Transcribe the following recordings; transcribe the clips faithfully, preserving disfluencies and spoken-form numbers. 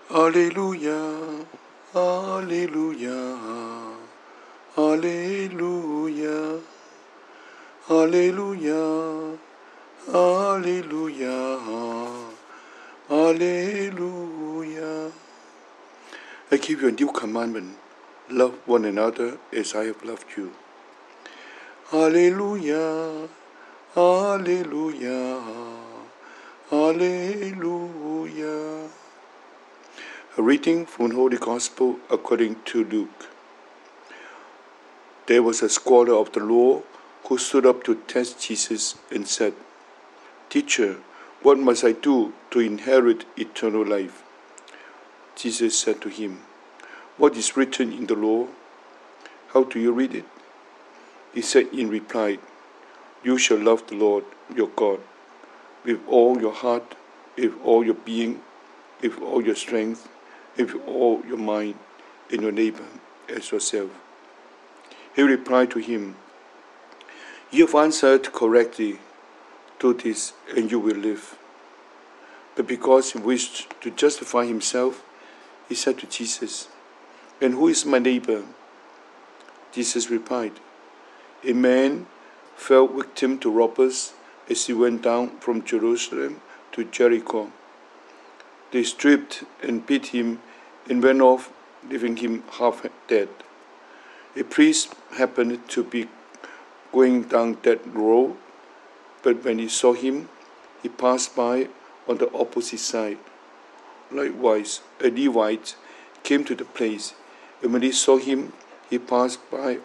Alleluia, Alleluia, Alleluia, Alleluia, Alleluia, Alleluia. I give you a new commandment, love one another as I have loved you. Alleluia, Alleluia, Alleluia. A reading from the Holy Gospel according to Luke. There was a scholar of the law who stood up to test Jesus and said, "Teacher, what must I do to inherit eternal life?" Jesus said to him, "What is written in the law? How do you read it?" He said in reply, "You shall love the Lord your God with all your heart, with all your being, with all your strength, with all your mind, and your neighbor as yourself." He replied to him, "You have answered correctly. Do this and you will live." But because he wished to justify himself, he said to Jesus, "And who is my neighbor?" Jesus replied, "A man fell victim to robbers as he went down from Jerusalem to Jericho. They stripped and beat him and went off, leaving him half dead. A priest happened to be going down that road, but when he saw him, he passed by on the opposite side. Likewise, a Levite came to the place, and when he saw him, he passed by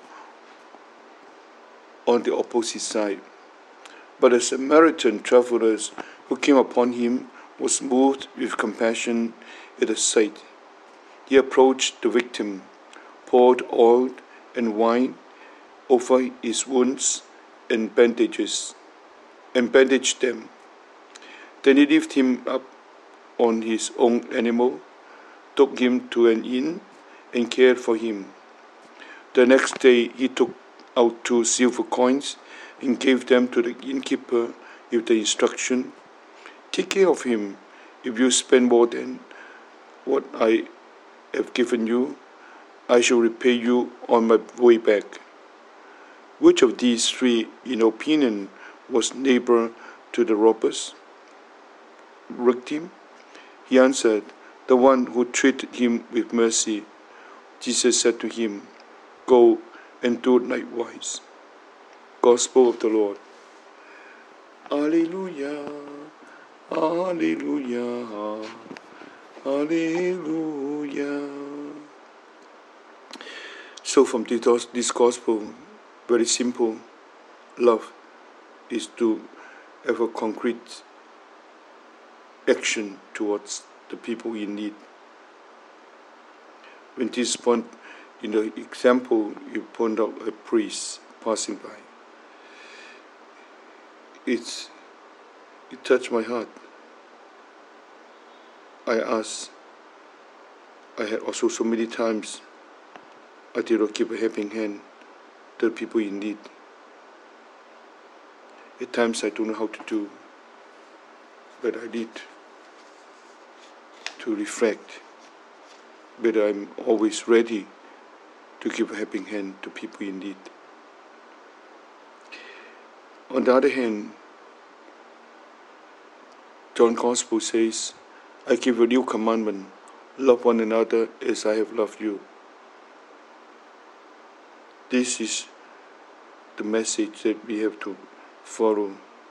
on the opposite side. But a Samaritan traveler who came upon him was moved with compassion at the sight. He approached the victim, poured oil and wine over his wounds and bandages, and bandaged them. Then he lifted him up on his own animal, took him to an inn, and cared for him. The next day he took out two silver coins and gave them to the innkeeper with the instruction, 'Take care of him. If you spend more than what I have given you, I shall repay you on my way back.' Which of these three, in opinion, was neighbor to the robbers? Victim?" He answered, "The one who treated him with mercy." Jesus said to him, "Go and do likewise." Gospel of the Lord. Alleluia, Alleluia, Alleluia. So from this gospel, very simple, love is to have a concrete action towards the people in need. When this point, in the example, you point out a priest passing by. It's, it touched my heart. I asked, I had also so many times, I did not give a helping hand to the people in need. At times I don't know how to do, but I need to reflect whether I'm always ready to give a helping hand to people in need. On the other hand, John's Gospel says, "I give you a new commandment, love one another as I have loved you." This is the message that we have to follow.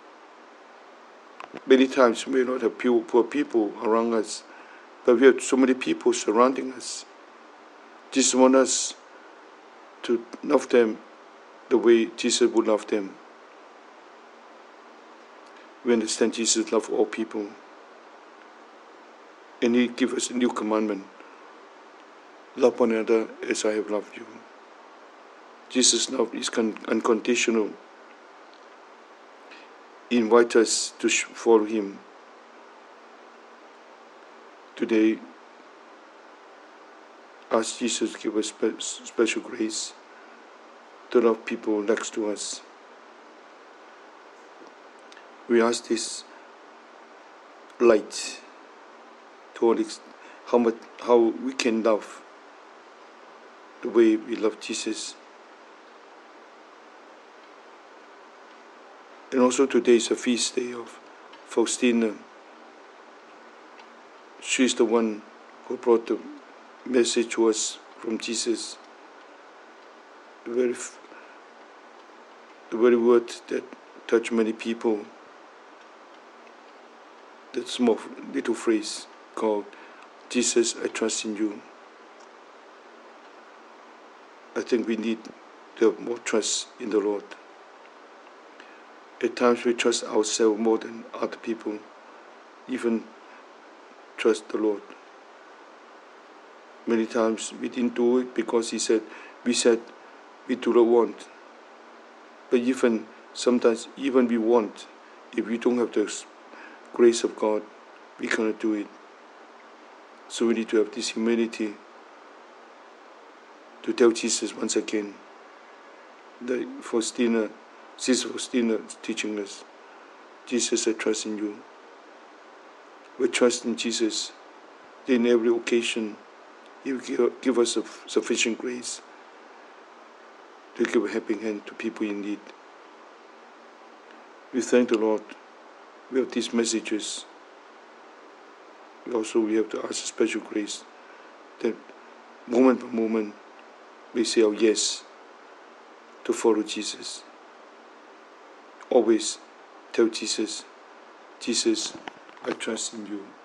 Many times we may not have poor people around us, but we have so many people surrounding us. Jesus wants us to love them the way Jesus would love them. We understand Jesus loves all people. And He gives us a new commandment. Love one another as I have loved you. Jesus' love is unconditional. He invites us to follow Him. Today, ask Jesus to give us special grace to love people next to us. We ask this light to how much, how we can love the way we love Jesus. And also today is a feast day of Faustina. She is the one who brought the message to us from Jesus. The very, the very word that touched many people. That small little phrase called, Jesus, I trust in you. I think we need to have more trust in the Lord. At times we trust ourselves more than other people, even trust the Lord. Many times we didn't do it because he said, we said we do not want. But even sometimes, even we want, if we don't have the grace of God, we cannot do it. So we need to have this humility to tell Jesus once again that Faustina, Sister Faustina is teaching us, Jesus, I trust in you. We trust in Jesus. In every occasion, He will give us sufficient grace to give a helping hand to people in need. We thank the Lord. We have these messages. We also we have to ask a special grace that moment by moment we say our yes to follow Jesus. Always tell Jesus, Jesus, I trust in you.